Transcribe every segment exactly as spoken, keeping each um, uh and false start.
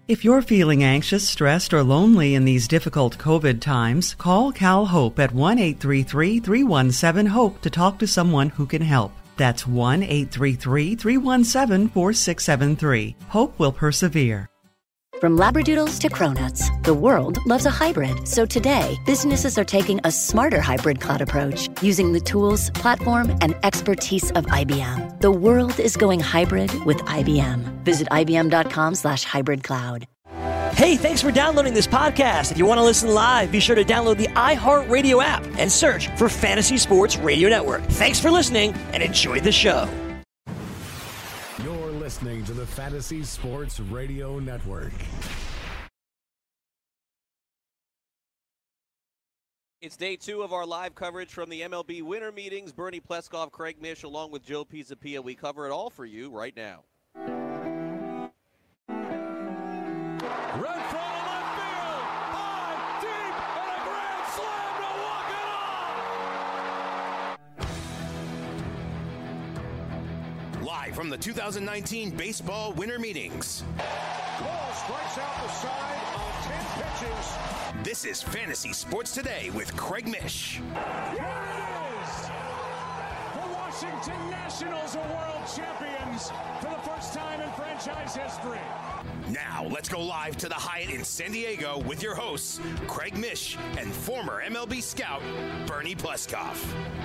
If you're feeling anxious, stressed, or lonely in these difficult COVID times, call Cal Hope at one eight three three, three one seven, HOPE to talk to someone who can help. That's one eight three three, three one seven, four six seven three. Hope will persevere. From Labradoodles to Cronuts, the world loves a hybrid. So today, businesses are taking a smarter hybrid cloud approach using the tools, platform, and expertise of I B M. The world is going hybrid with I B M. Visit ibm.com slash hybrid cloud. Hey, thanks for downloading this podcast. If you want to listen live, be sure to download the iHeartRadio app and search for Fantasy Sports Radio Network. Thanks for listening and enjoy the show. You're listening to the Fantasy Sports Radio Network. It's day two of our live coverage from the M L B winter meetings. Bernie Pleskoff, Craig Mish, along with Joe Pisapia. We cover it all for you right now. Renfroe to left field, high, deep, and a grand slam to walk it off. Live from the two thousand nineteen baseball winter meetings. Cole strikes out the side on ten pitches. This is Fantasy Sports Today with Craig Mish. Here it is! The Washington Nationals are world champions for the first time in franchise history. Now, let's go live to the Hyatt in San Diego with your hosts, Craig Mish and former M L B scout, Bernie Pleskoff.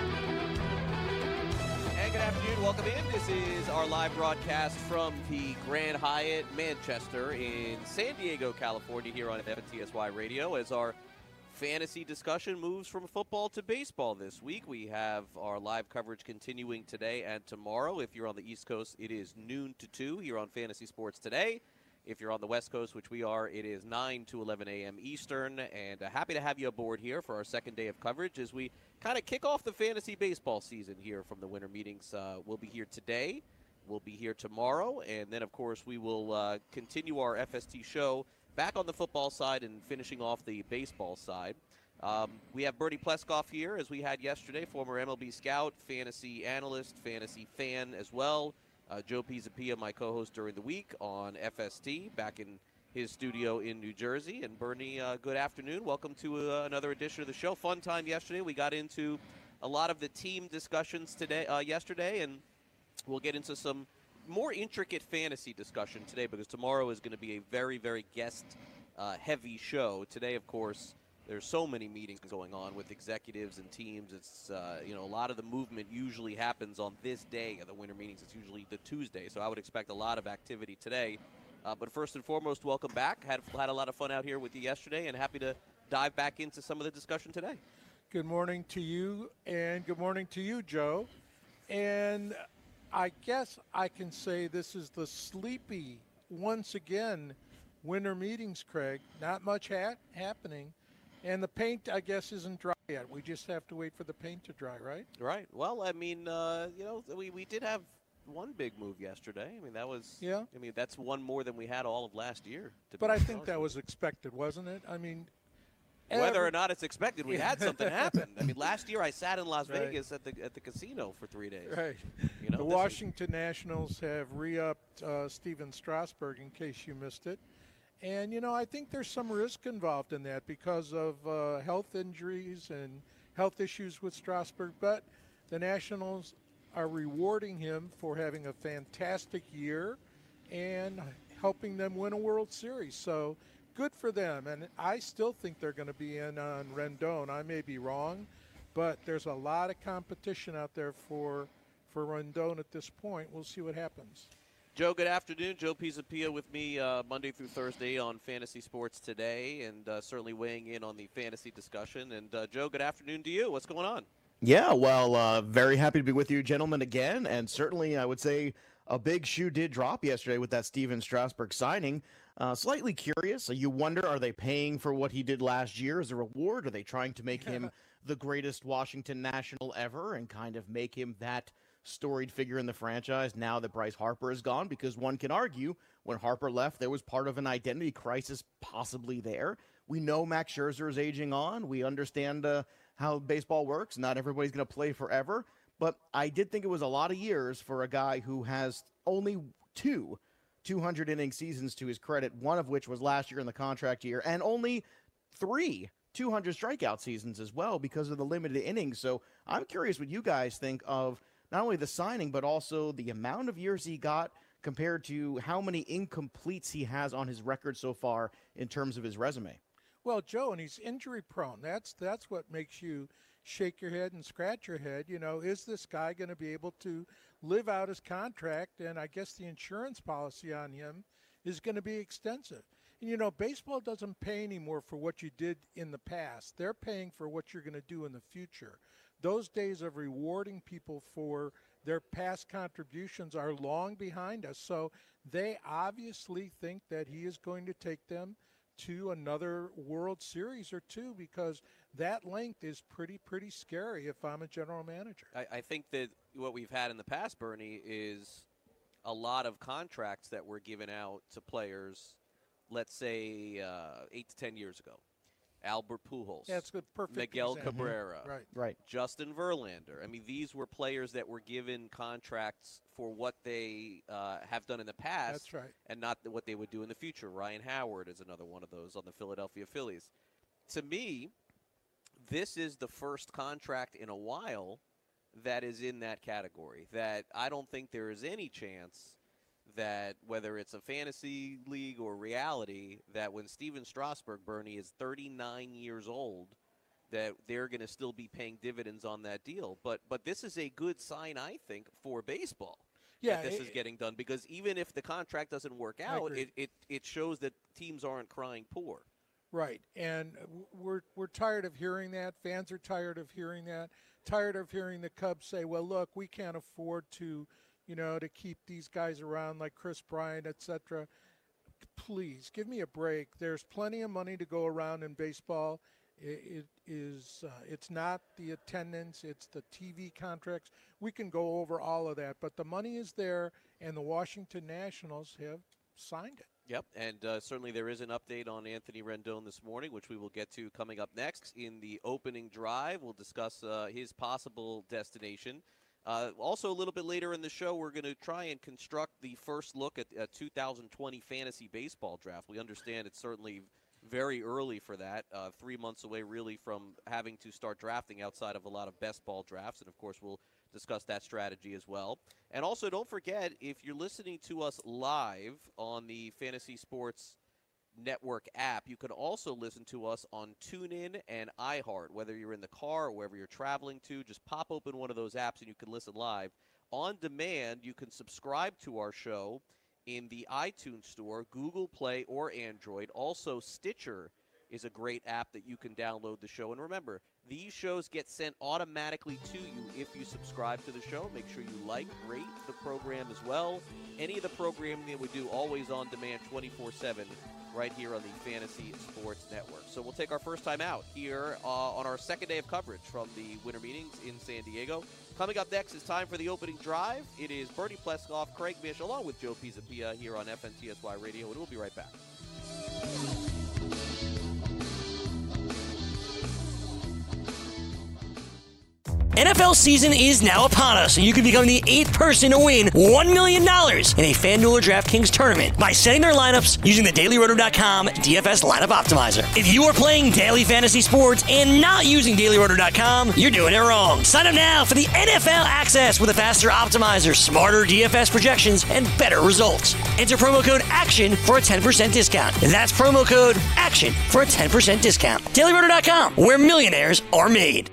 And good afternoon. Welcome in. This is our live broadcast from the Grand Hyatt Manchester in San Diego, California, here on F T S Y Radio. As our fantasy discussion moves from football to baseball this week, we have our live coverage continuing today and tomorrow. If you're on the East Coast, it is noon to two here on Fantasy Sports Today. If you're on the West Coast, which we are, it is nine to eleven a.m. Eastern. And uh, happy to have you aboard here for our second day of coverage as we kind of kick off the fantasy baseball season here from the winter meetings. Uh, we'll be here today. We'll be here tomorrow. And then, of course, we will uh, continue our F S T show back on the football side and finishing off the baseball side. Um, we have Bernie Pleskoff here, as we had yesterday, former M L B scout, fantasy analyst, fantasy fan as well. Uh, Joe Pisapia, my co-host during the week on F S T, back in his studio in New Jersey. And Bernie, uh, good afternoon. Welcome to uh, another edition of the show. Fun time yesterday. We got into a lot of the team discussions today, uh, yesterday, and we'll get into some more intricate fantasy discussion today because tomorrow is going to be a very, very guest-heavy uh, show. Today, of course, there's so many meetings going on with executives and teams. It's, uh, you know, a lot of the movement usually happens on this day of the winter meetings. It's usually the Tuesday, so I would expect a lot of activity today. Uh, but first and foremost, welcome back. Had, had a lot of fun out here with you yesterday and happy to dive back into some of the discussion today. Good morning to you, and good morning to you, Joe. And I guess I can say this is the sleepy, once again, winter meetings, Craig. Not much ha- happening. And the paint, I guess, isn't dry yet. We just have to wait for the paint to dry, right? Right. Well, I mean, uh, you know, we, we did have one big move yesterday. I mean, that was, yeah. I mean, that's one more than we had all of last year. But I think that was expected, wasn't it? I mean, whether every- or not it's expected, we had something happen. I mean, last year I sat in Las Right. Vegas at the at the casino for three days. Right. You know, the this Washington is- Nationals have re-upped uh, Steven Strasburg, in case you missed it. And, you know, I think there's some risk involved in that because of uh, health injuries and health issues with Strasburg. But the Nationals are rewarding him for having a fantastic year and helping them win a World Series. So good for them. And I still think they're going to be in on Rendon. I may be wrong, but there's a lot of competition out there for, for Rendon at this point. We'll see what happens. Joe, good afternoon. Joe Pisapia with me uh, Monday through Thursday on Fantasy Sports Today, and uh, certainly weighing in on the fantasy discussion. And, uh, Joe, good afternoon to you. What's going on? Yeah, well, uh, very happy to be with you gentlemen again, and certainly I would say a big shoe did drop yesterday with that Steven Strasburg signing. Uh, slightly curious. You wonder, are they paying for what he did last year as a reward? Are they trying to make him the greatest Washington National ever and kind of make him that storied figure in the franchise now that Bryce Harper is gone? Because one can argue when Harper left, there was part of an identity crisis possibly there. We know Max Scherzer is aging on. We understand uh, how baseball works. Not everybody's going to play forever. But I did think it was a lot of years for a guy who has only two two hundred inning seasons to his credit, one of which was last year in the contract year, and only three two hundred strikeout seasons as well because of the limited innings. So I'm curious what you guys think of not only the signing, but also the amount of years he got compared to how many incompletes he has on his record so far in terms of his resume. Well, Joe, and he's injury prone. That's that's what makes you shake your head and scratch your head. You know, is this guy going to be able to live out his contract? And I guess the insurance policy on him is going to be extensive. And, you know, baseball doesn't pay anymore for what you did in the past. They're paying for what you're going to do in the future. Those days of rewarding people for their past contributions are long behind us. So they obviously think that he is going to take them to another World Series or two, because that length is pretty, pretty scary if I'm a general manager. I, I think that what we've had in the past, Bernie, is a lot of contracts that were given out to players, let's say uh, eight to ten years ago. Albert Pujols, yeah, that's a perfect Miguel example. Cabrera, right. Right. Justin Verlander. I mean, these were players that were given contracts for what they uh, have done in the past. That's right. And not what they would do in the future. Ryan Howard is another one of those on the Philadelphia Phillies. To me, this is the first contract in a while that is in that category, that I don't think there is any chance that, whether it's a fantasy league or reality, that when Steven Strasburg, Bernie, is thirty-nine years old, that they're going to still be paying dividends on that deal. But but this is a good sign, I think, for baseball. Yeah, that this it, is getting done, because even if the contract doesn't work out, it, it, it shows that teams aren't crying poor. Right, and we're we're tired of hearing that. Fans are tired of hearing that. Tired of hearing the Cubs say, "Well, look, we can't afford to, you know, to keep these guys around like Chris Bryant, et cetera" Please give me a break. There's plenty of money to go around in baseball. It, it is. Uh, it's not the attendance. It's the T V contracts. We can go over all of that, but the money is there, and the Washington Nationals have signed it. Yep, and uh, certainly there is an update on Anthony Rendon this morning, which we will get to coming up next in the opening drive. We'll discuss uh, his possible destination. Uh, also, a little bit later in the show, we're going to try and construct the first look at a two thousand twenty fantasy baseball draft. We understand it's certainly very early for that, uh, three months away really from having to start drafting outside of a lot of best ball drafts. And, of course, we'll discuss that strategy as well. And also, don't forget, if you're listening to us live on the Fantasy Sports Network app, you can also listen to us on TuneIn and iHeart. Whether you're in the car or wherever you're traveling to, just pop open one of those apps and you can listen live. On demand, you can subscribe to our show in the iTunes Store, Google Play, or Android. Also, Stitcher is a great app that you can download the show. And remember, these shows get sent automatically to you if you subscribe to the show. Make sure you like, rate the program as well. Any of the programming that we do, always on demand, twenty-four seven, right here on the Fantasy Sports Network. So we'll take our first time out here uh, on our second day of coverage from the winter meetings in San Diego. Coming up next is time for the opening drive. It is Bernie Pleskoff, Craig Mish, along with Joe Pisapia here on F N T S Y Radio, and we'll be right back. N F L season is now upon us, and you can become the eighth person to win one million dollars in a FanDuel or DraftKings tournament by setting their lineups using the Daily Roto dot com D F S Lineup Optimizer. If you are playing daily fantasy sports and not using Daily Roto dot com, you're doing it wrong. Sign up now for the N F L Access with a faster optimizer, smarter D F S projections, and better results. Enter promo code ACTION for a ten percent discount. That's promo code ACTION for a ten percent discount. Daily Roto dot com, where millionaires are made.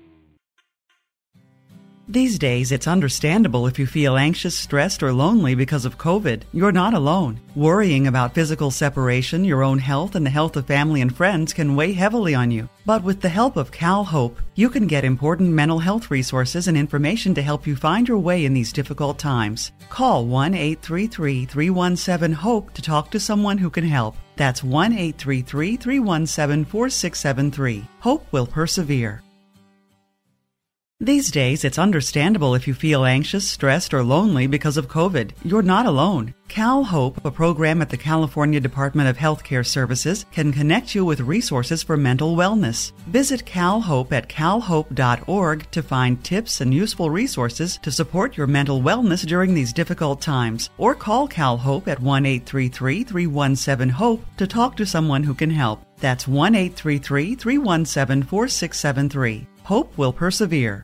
These days, it's understandable if you feel anxious, stressed, or lonely because of COVID. You're not alone. Worrying about physical separation, your own health, and the health of family and friends can weigh heavily on you. But with the help of Cal Hope, you can get important mental health resources and information to help you find your way in these difficult times. Call one eight three three, three one seven, HOPE to talk to someone who can help. That's one eight three three, three one seven, four six seven three. Hope will persevere. These days, it's understandable if you feel anxious, stressed, or lonely because of COVID. You're not alone. CalHope, a program at the California Department of Healthcare Services, can connect you with resources for mental wellness. Visit CalHope at cal hope dot org to find tips and useful resources to support your mental wellness during these difficult times. Or call CalHope at one eight three three, three one seven, HOPE to talk to someone who can help. That's one eight three three, three one seven, four six seven three. Hope will persevere.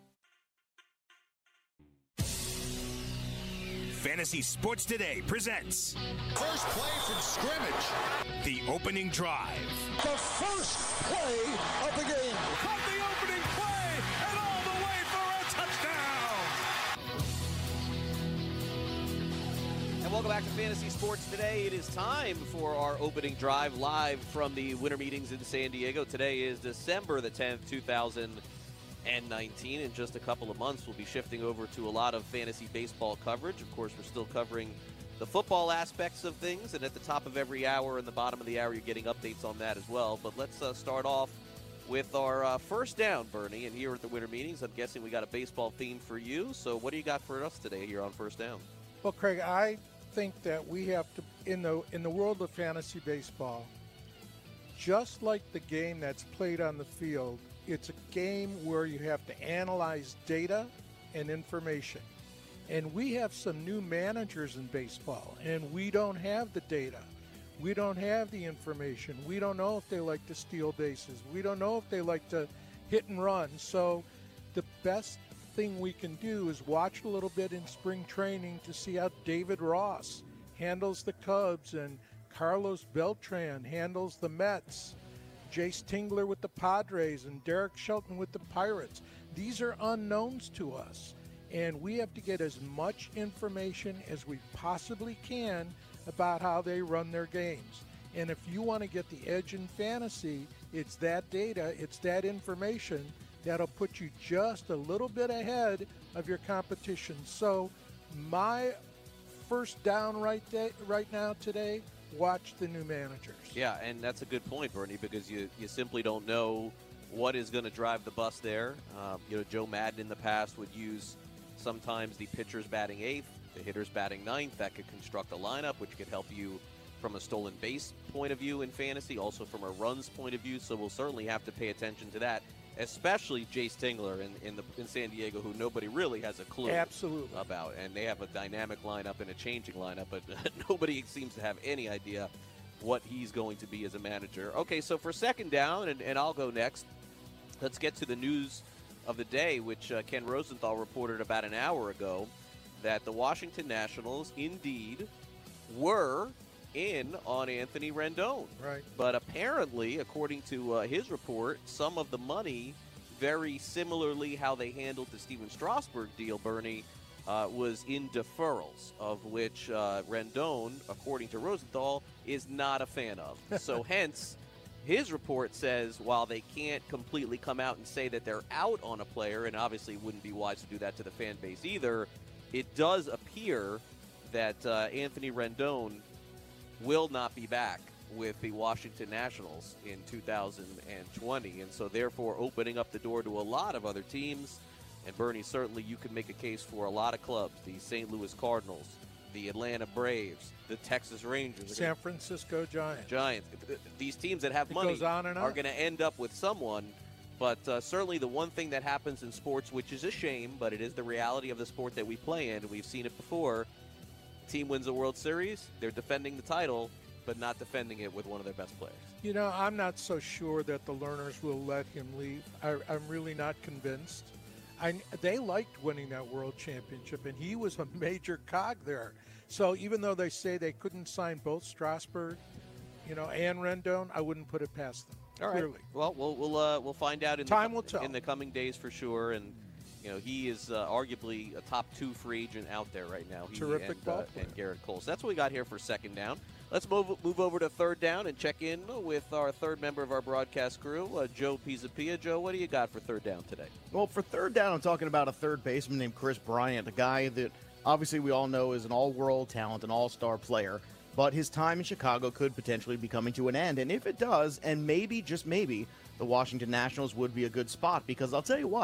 Fantasy Sports Today presents First play from scrimmage. the opening drive. The first play of the game. From the opening play and all the way for a touchdown. And welcome back to Fantasy Sports Today. It is time for our opening drive live from the winter meetings in San Diego. Today is December the tenth, two thousand nineteen. In just a couple of months, we'll be shifting over to a lot of fantasy baseball coverage. Of course, we're still covering the football aspects of things, and at the top of every hour and the bottom of the hour, you're getting updates on that as well. But let's uh, start off with our uh, first down, Bernie. And here at the winter meetings, I'm guessing we got a baseball theme for you. So what do you got for us today here on First Down? Well, Craig, I think that we have to, in the in the world of fantasy baseball, just like the game that's played on the field, it's a game where you have to analyze data and information. And we have some new managers in baseball, and we don't have the data. We don't have the information. We don't know if they like to steal bases. We don't know if they like to hit and run. So the best thing we can do is watch a little bit in spring training to see how David Ross handles the Cubs and Carlos Beltran handles the Mets. Jace Tingler with the Padres and Derek Shelton with the Pirates. These are unknowns to us, and we have to get as much information as we possibly can about how they run their games. And if you want to get the edge in fantasy, it's that data, it's that information that'll put you just a little bit ahead of your competition. So my first down right, day, right now today, watch the new managers. Yeah, and that's a good point, Bernie, because you, you simply don't know what is going to drive the bus there. Um, you know, Joe Madden in the past would use sometimes the pitchers batting eighth, the hitters batting ninth. That could construct a lineup, which could help you from a stolen base point of view in fantasy, also from a runs point of view. So we'll certainly have to pay attention to that, especially Jace Tingler in, in, the, in San Diego, who nobody really has a clue Absolutely. about. And they have a dynamic lineup and a changing lineup, but nobody seems to have any idea what he's going to be as a manager. Okay, so for second down, and, and I'll go next, let's get to the news of the day, which uh, Ken Rosenthal reported about an hour ago, that the Washington Nationals indeed were in on Anthony Rendon. Right. But apparently, according to uh, his report, some of the money, very similarly how they handled the Steven Strasburg deal, Bernie, uh, was in deferrals, of which uh, Rendon, according to Rosenthal, is not a fan of. So hence, his report says while they can't completely come out and say that they're out on a player, and obviously it wouldn't be wise to do that to the fan base either, it does appear that uh, Anthony Rendon will not be back with the Washington Nationals in two thousand twenty, and so therefore opening up the door to a lot of other teams. And Bernie, certainly you could make a case for a lot of clubs: the Saint Louis Cardinals, the Atlanta Braves, the Texas Rangers, San Francisco Giants. Giants. These teams that have It money goes on and on. are going to end up with someone. But uh, certainly the one thing that happens in sports, which is a shame, but it is the reality of the sport that we play in, and we've seen it before. Team wins a World Series, they're defending the title, but not defending it with one of their best players. You know, I'm not so sure that the Lerners will let him leave. I, I'm really not convinced. I, they liked winning that World Championship, and he was a major cog there. So even though they say they couldn't sign both Strasburg, you know, and Rendon, I wouldn't put it past them. All right. Clearly. Well, we'll we'll uh, we'll find out in Time the, will tell. in the coming days for sure. And you know, he is uh, arguably a top two free agent out there right now. He Terrific and, ball uh, player. and Garrett Cole. So that's what we got here for second down. Let's move move over to third down and check in with our third member of our broadcast crew, uh, Joe Pisapia. Joe, what do you got for third down today? Well, for third down, I'm talking about a third baseman named Chris Bryant, a guy that obviously we all know is an all-world talent, an all-star player, but his time in Chicago could potentially be coming to an end. And if it does, and maybe, just maybe, the Washington Nationals would be a good spot, because I'll tell you what,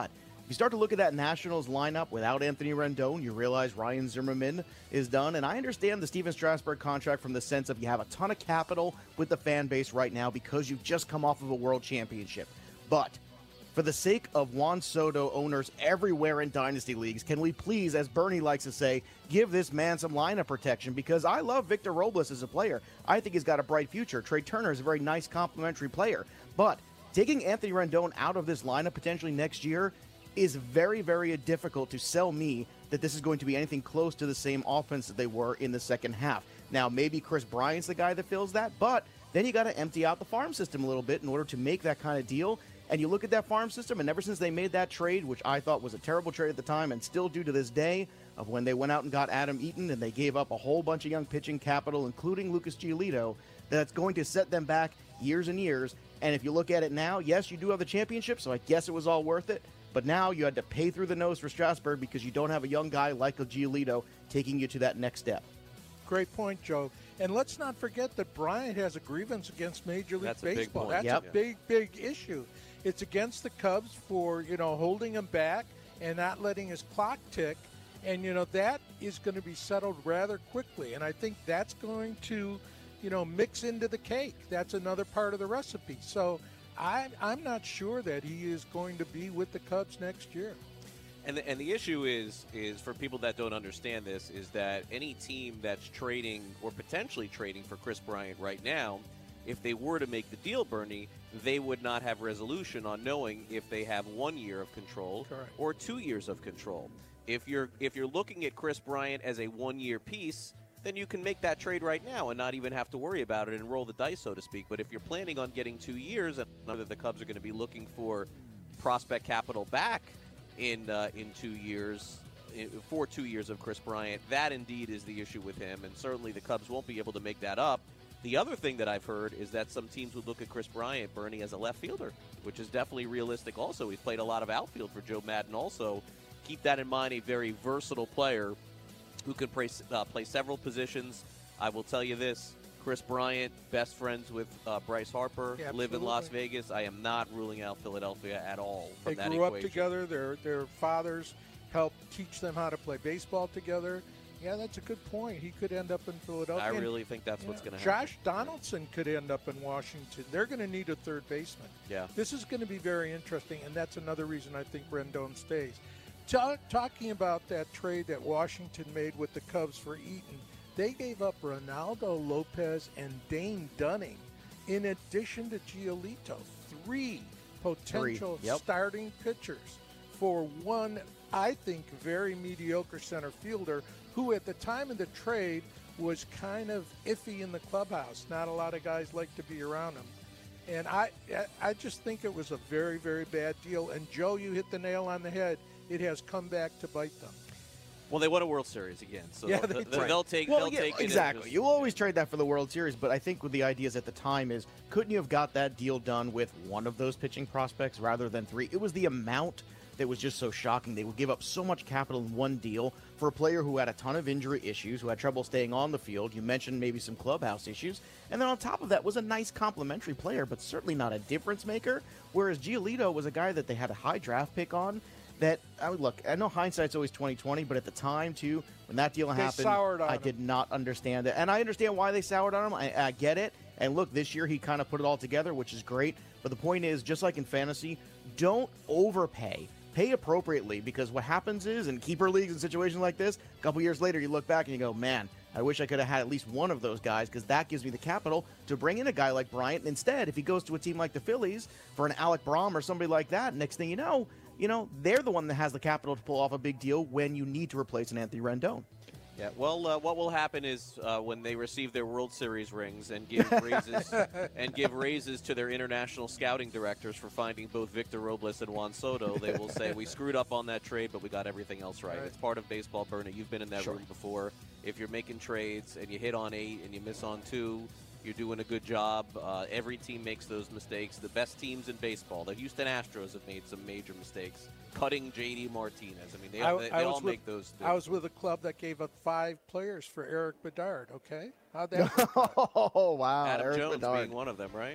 you start to look at that Nationals lineup without Anthony Rendon, you realize Ryan Zimmerman is done. And I understand the Steven Strasburg contract from the sense of you have a ton of capital with the fan base right now because you've just come off of a world championship. But for the sake of Juan Soto owners everywhere in Dynasty Leagues, can we please, as Bernie likes to say, give this man some lineup protection? Because I love Victor Robles as a player. I think he's got a bright future. Trey Turner is a very nice complementary player. But taking Anthony Rendon out of this lineup potentially next year is very, very difficult to sell me that this is going to be anything close to the same offense that they were in the second half. Now, maybe Chris Bryant's the guy that fills that, but then you got to empty out the farm system a little bit in order to make that kind of deal. And you look at that farm system, and ever since they made that trade, which I thought was a terrible trade at the time and still do to this day, of when they went out and got Adam Eaton and they gave up a whole bunch of young pitching capital, including Lucas Giolito, that's going to set them back years and years. And if you look at it now, yes, you do have the championship, so I guess it was all worth it. But now you had to pay through the nose for Strasburg because you don't have a young guy like a Giolito taking you to that next step. Great point, Joe. And let's not forget that Bryant has a grievance against Major League That's a big Baseball. point. That's Yep. a big, big issue. It's against the Cubs for, you know, holding him back and not letting his clock tick. And, you know, that is going to be settled rather quickly. And I think that's going to, you know, mix into the cake. That's another part of the recipe. So I, I'm not sure that he is going to be with the Cubs next year. And the, and the issue is, is for people that don't understand this, is that any team that's trading or potentially trading for Chris Bryant right now, if they were to make the deal, Bernie, they would not have resolution on knowing if they have one year of control Correct. or two years of control. If you're if you're looking at Chris Bryant as a one-year piece, then you can make that trade right now and not even have to worry about it and roll the dice, so to speak. But if you're planning on getting two years, and whether the Cubs are going to be looking for prospect capital back in uh, in two years, in, for two years of Chris Bryant, that indeed is the issue with him, and certainly the Cubs won't be able to make that up. The other thing that I've heard is that some teams would look at Chris Bryant, Bernie, as a left fielder, which is definitely realistic also. He's played a lot of outfield for Joe Madden also. Keep that in mind, a very versatile player who can play, uh, play several positions. I will tell you this, Chris Bryant, best friends with uh, Bryce Harper, Yeah, live in Las absolutely. Vegas. I am not ruling out Philadelphia at all from They that grew equation. up together. Their their fathers helped teach them how to play baseball together. Yeah, that's a good point. He could end up in Philadelphia. I And, really think that's yeah, what's going to happen. Josh Donaldson could end up in Washington. They're going to need a third baseman. Yeah. This is going to be very interesting, and that's another reason I think Rendon stays. Ta- talking about that trade that Washington made with the Cubs for Eaton, they gave up Ronaldo Lopez and Dane Dunning in addition to Giolito. Three potential Three, yep. starting pitchers for one, I think, very mediocre center fielder who at the time of the trade was kind of iffy in the clubhouse. Not a lot of guys like to be around him. And I I just think it was a very, very bad deal. And, Joe, you hit the nail on the head. It has come back to bite them. Well, they won a World Series again, so Yeah, they'll, they they'll, did. they'll take. Well, they'll yeah, take it and exactly. just- You always trade that for the World Series, but I think with the ideas at the time is, couldn't you have got that deal done with one of those pitching prospects rather than three? It was the amount that was just so shocking. They would give up so much capital in one deal for a player who had a ton of injury issues, who had trouble staying on the field. You mentioned maybe some clubhouse issues. And then on top of that was a nice complementary player, but certainly not a difference maker. Whereas Giolito was a guy that they had a high draft pick on that, I would look, I know hindsight's always twenty twenty, but at the time, too, when that deal They happened, soured on I him. did not understand it. And I understand why they soured on him. I, I get it. And look, this year he kind of put it all together, which is great. But the point is, just like in fantasy, don't overpay. Pay appropriately, because what happens is, in keeper leagues and situations like this, a couple years later, you look back and you go, man, I wish I could have had at least one of those guys, because that gives me the capital to bring in a guy like Bryant. And instead, if he goes to a team like the Phillies for an Alec Braum or somebody like that, next thing you know, you know, they're the one that has the capital to pull off a big deal when you need to replace an Anthony Rendon. Yeah, well, uh, what will happen is uh, when they receive their World Series rings and give raises and give raises to their international scouting directors for finding both Victor Robles and Juan Soto, they will say, we screwed up on that trade, but we got everything else right. Right. It's part of baseball, Bernie. You've been in that Sure. room before. If you're making trades and you hit on eight and you miss on two, you're doing a good job. Uh, every team makes those mistakes. The best teams in baseball, the Houston Astros, have made some major mistakes. Cutting J D Martinez. I mean, they, I- they, I they was all with- make those. I was with a club that gave up five players for Eric Bedard, okay? How'd that work? Oh, wow. Adam Eric Jones Bedard. being one of them, right?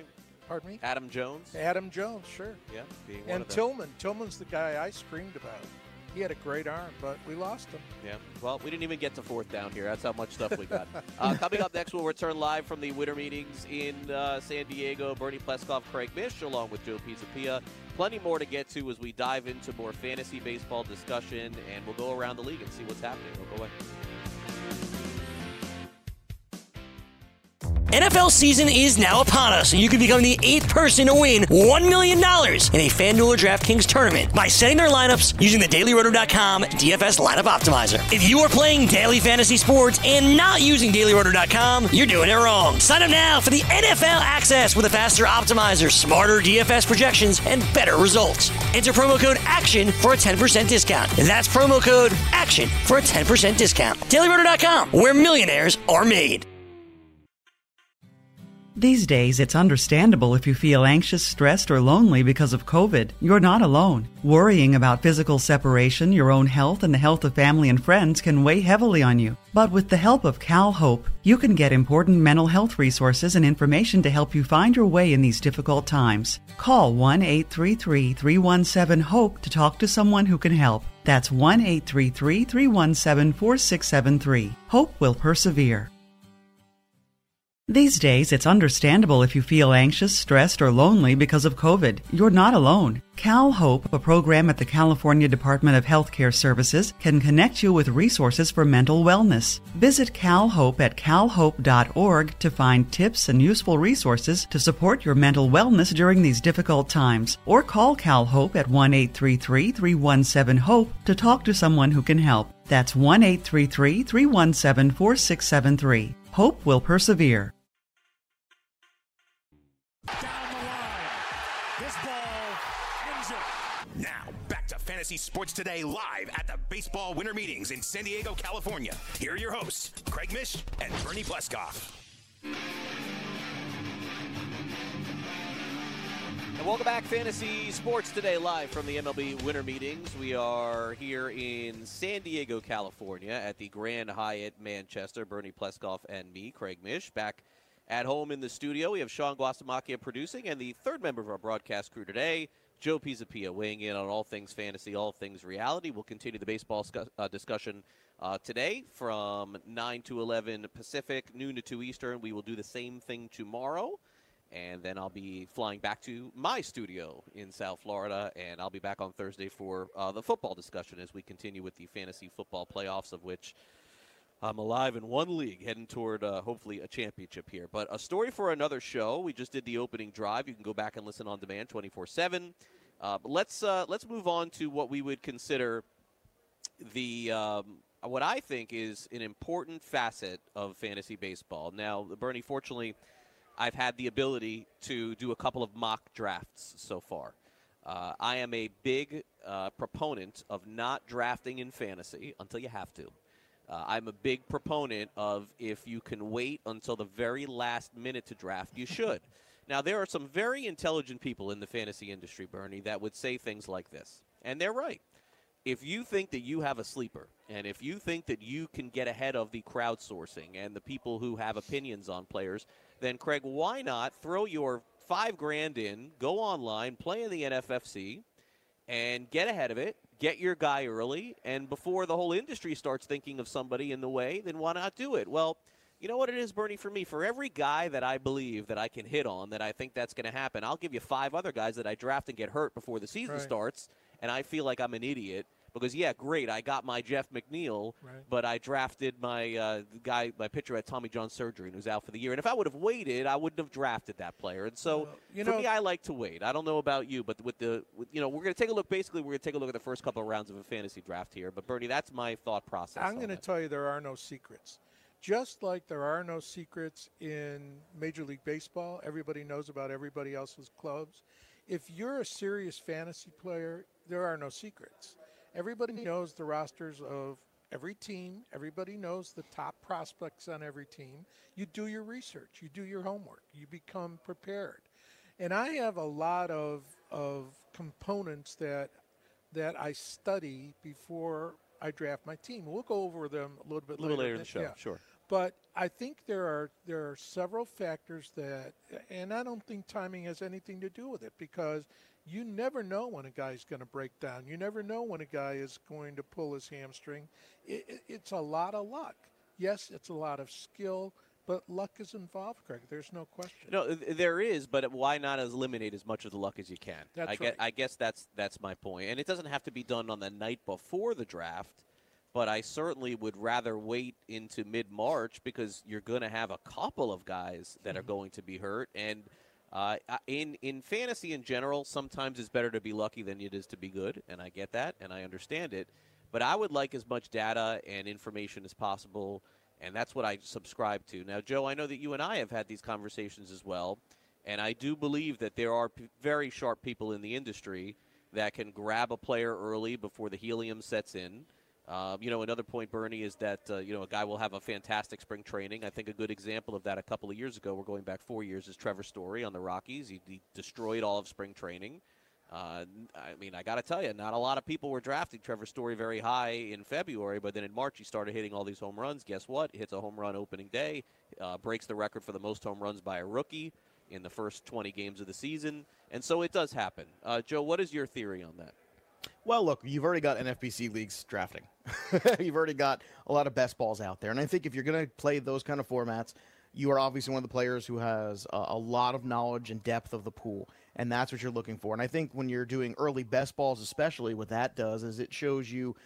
Pardon me? Adam Jones. Adam Jones, sure. Yeah, being one and of them. Tillman. Tillman's the guy I screamed about. He had a great arm, but we lost him. Yeah. Well, we didn't even get to fourth down here. That's how much stuff we got. uh, coming up next, we'll return live from the winter meetings in uh, San Diego. Bernie Pleskoff, Craig Mish, along with Joe Pisapia. Plenty more to get to as we dive into more fantasy baseball discussion, and we'll go around the league and see what's happening. We'll go away. N F L season is now upon us, and you can become the eighth person to win one million dollars in a FanDuel or DraftKings tournament by setting their lineups using the Daily Roto dot com D F S Lineup Optimizer. If you are playing daily fantasy sports and not using Daily Roto dot com, you're doing it wrong. Sign up now for the N F L access with a faster optimizer, smarter D F S projections, and better results. Enter promo code ACTION for a ten percent discount. That's promo code ACTION for a ten percent discount. Daily Roto dot com, where millionaires are made. These days, it's understandable if you feel anxious, stressed, or lonely because of COVID. You're not alone. Worrying about physical separation, your own health, and the health of family and friends can weigh heavily on you. But with the help of CalHope, you can get important mental health resources and information to help you find your way in these difficult times. Call one eight three three, three one seven, HOPE to talk to someone who can help. That's one eight three three, three one seven, four six seven three. Hope will persevere. These days, it's understandable if you feel anxious, stressed, or lonely because of COVID. You're not alone. CalHope, a program at the California Department of Healthcare Services, can connect you with resources for mental wellness. Visit CalHope at cal hope dot org to find tips and useful resources to support your mental wellness during these difficult times. Or call CalHope at one eight three three, three one seven, HOPE to talk to someone who can help. That's one eight three three, three one seven, four six seven three. Hope will persevere. Down the line. This ball ends it. Now, back to Fantasy Sports Today live at the baseball winter meetings in San Diego, California. Here are your hosts, Craig Mish and Bernie Pleskoff. And welcome back, Fantasy Sports Today, live from the M L B Winter Meetings. We are here in San Diego, California, at the Grand Hyatt Manchester. Bernie Pleskoff and me, Craig Mish, back at home in the studio. We have Sean Guastamacchia producing, and the third member of our broadcast crew today, Joe Pisapia, weighing in on all things fantasy, all things reality. We'll continue the baseball scu- uh, discussion uh, today from nine to eleven Pacific, noon to two Eastern. We will do the same thing tomorrow. And then I'll be flying back to my studio in South Florida, and I'll be back on Thursday for uh, the football discussion as we continue with the fantasy football playoffs, of which I'm alive in one league, heading toward uh, hopefully a championship here. But a story for another show. We just did the opening drive. You can go back and listen on demand twenty-four seven. Uh, but let's uh, let's move on to what we would consider the um, what I think is an important facet of fantasy baseball. Now, Bernie, fortunately, I've had the ability to do a couple of mock drafts so far. Uh, I am a big uh, proponent of not drafting in fantasy until you have to. Uh, I'm a big proponent of if you can wait until the very last minute to draft, you should. Now, there are some very intelligent people in the fantasy industry, Bernie, that would say things like this. And they're right. If you think that you have a sleeper, and if you think that you can get ahead of the crowdsourcing and the people who have opinions on players, then, Craig, why not throw your five grand in, go online, play in the N F F C, and get ahead of it, get your guy early, and before the whole industry starts thinking of somebody in the way, then why not do it? Well, you know what it is, Bernie, for me? For every guy that I believe that I can hit on, that I think that's going to happen, I'll give you five other guys that I draft and get hurt before the season right. starts, and I feel like I'm an idiot. Because, yeah, great, I got my Jeff McNeil, right. but I drafted my uh, guy, my pitcher at Tommy John surgery, and who's out for the year. And if I would have waited, I wouldn't have drafted that player. And so, well, you for know, me, I like to wait. I don't know about you, but with the, with, you know, we're going to take a look. Basically, we're going to take a look at the first couple of rounds of a fantasy draft here. But Bernie, that's my thought process. I'm going to tell you there are no secrets. Just like there are no secrets in Major League Baseball, everybody knows about everybody else's clubs. If you're a serious fantasy player, there are no secrets. Everybody knows the rosters of every team. Everybody knows the top prospects on every team. You do your research. You do your homework. You become prepared. And I have a lot of of components that that I study before I draft my team. We'll go over them a little bit a little later. later in the show, yeah. sure. But I think there are there are several factors that, and I don't think timing has anything to do with it, because you never know when a guy's going to break down. You never know when a guy is going to pull his hamstring. It, it, it's a lot of luck. Yes, it's a lot of skill, but luck is involved, Craig. There's no question. No, there is, but why not eliminate as much of the luck as you can? That's I right. Guess, I guess that's that's my point. And it doesn't have to be done on the night before the draft. But I certainly would rather wait into mid-March, because you're going to have a couple of guys that are going to be hurt. And uh, in in fantasy in general, sometimes it's better to be lucky than it is to be good, and I get that, and I understand it. But I would like as much data and information as possible, and that's what I subscribe to. Now, Joe, I know that you and I have had these conversations as well, and I do believe that there are p- very sharp people in the industry that can grab a player early before the helium sets in. Um, you know, another point, Bernie, is that, uh, you know, a guy will have a fantastic spring training. I think a good example of that a couple of years ago, we're going back four years, is Trevor Story on the Rockies. He, he destroyed all of spring training. Uh, I mean, I got to tell you, not a lot of people were drafting Trevor Story very high in February, but then in March he started hitting all these home runs. Guess what? Hits a home run opening day, uh, breaks the record for the most home runs by a rookie in the first twenty games of the season. And so it does happen. Uh, Joe, what is your theory on that? Well, look, you've already got N F B C leagues drafting. You've already got a lot of best balls out there. And I think if you're going to play those kind of formats, you are obviously one of the players who has a, a lot of knowledge and depth of the pool. And that's what you're looking for. And I think when you're doing early best balls, especially, what that does is it shows you,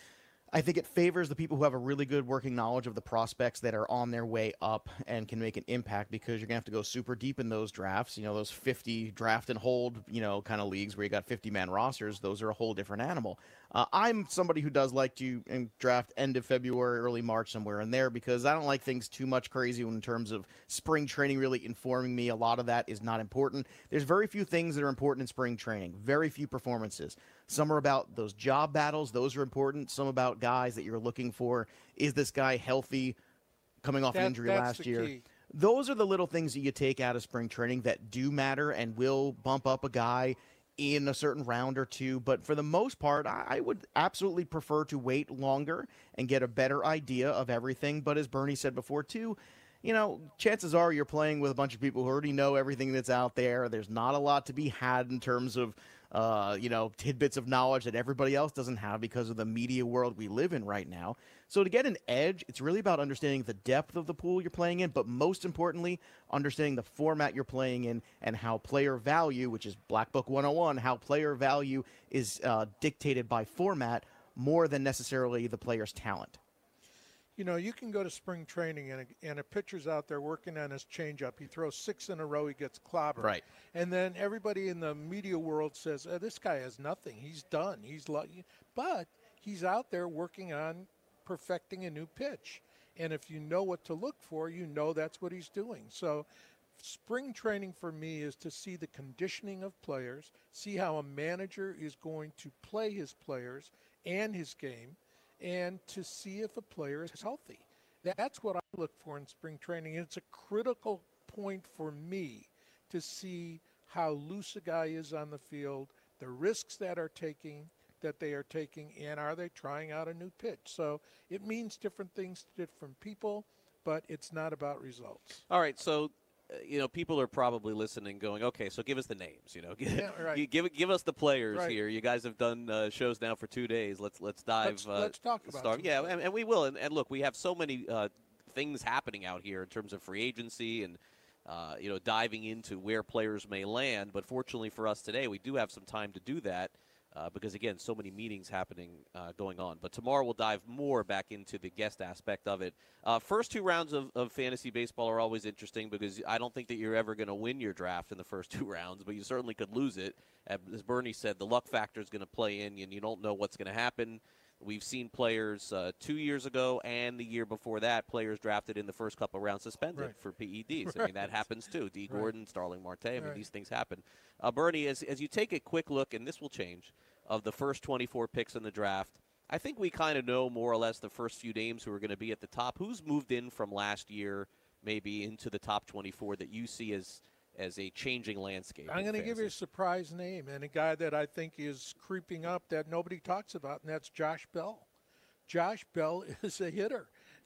I think it favors the people who have a really good working knowledge of the prospects that are on their way up and can make an impact, because you're going to have to go super deep in those drafts. You know, those fifty draft and hold, you know, kind of leagues where you got fifty-man rosters, those are a whole different animal. Uh, I'm somebody who does like to draft end of February, early March, somewhere in there, because I don't like things too much crazy in terms of spring training really informing me. A lot of that is not important. There's very few things that are important in spring training, very few performances. Some are about those job battles. Those are important. Some about guys that you're looking for. Is this guy healthy coming off That- an injury that's last the year? key. Those are the little things that you take out of spring training that do matter and will bump up a guy in a certain round or two. But for the most part, I I would absolutely prefer to wait longer and get a better idea of everything. But as Bernie said before, too, you know, chances are you're playing with a bunch of people who already know everything that's out there. There's not a lot to be had in terms of, uh, you know, tidbits of knowledge that everybody else doesn't have because of the media world we live in right now. So to get an edge, it's really about understanding the depth of the pool you're playing in, but most importantly, understanding the format you're playing in and how player value, which is Black Book one oh one, how player value is uh, dictated by format more than necessarily the player's talent. You know, you can go to spring training and a, and a pitcher's out there working on his changeup. He throws six in a row, he gets clobbered. Right. And then everybody in the media world says, oh, this guy has nothing. He's done. He's lucky. But he's out there working on perfecting a new pitch. And if you know what to look for, you know that's what he's doing. So spring training for me is to see the conditioning of players, see how a manager is going to play his players and his game, and to see if a player is healthy. That's what I look for in spring training. It's a critical point for me to see how loose a guy is on the field, the risks that are taking, that they are taking, and are they trying out a new pitch? So it means different things to different people, but it's not about results. All right, so uh, you know, people are probably listening, going, "Okay, so give us the names. You know, give Yeah, right. you give give us the players Right. here. You guys have done uh, shows now for two days. Let's let's dive. Let's- uh, let's talk about start. some Yeah, players. and, and we will. And, and look, we have so many uh, things happening out here in terms of free agency and uh, you know, diving into where players may land. But fortunately for us today, we do have some time to do that. Uh, because, again, so many meetings happening uh, going on. But tomorrow we'll dive more back into the guest aspect of it. Uh, first two rounds of, of fantasy baseball are always interesting because I don't think that you're ever going to win your draft in the first two rounds, but you certainly could lose it. As Bernie said, the luck factor is going to play in, and you don't know what's going to happen. We've seen players uh, two years ago and the year before that, players drafted in the first couple of rounds suspended Right. for P E Ds. I Right. mean, that happens too. D. Right. Gordon, Starling Marte, I mean, Right. these things happen. Uh, Bernie, as, as you take a quick look, and this will change, of the first twenty-four picks in the draft, I think we kind of know more or less the first few names who are going to be at the top. Who's moved in from last year maybe into the top twenty-four that you see as as a changing landscape? I'm in going to give you a fantasy? surprise name and a guy that I think is creeping up that nobody talks about, and that's Josh Bell. Josh Bell is a hitter.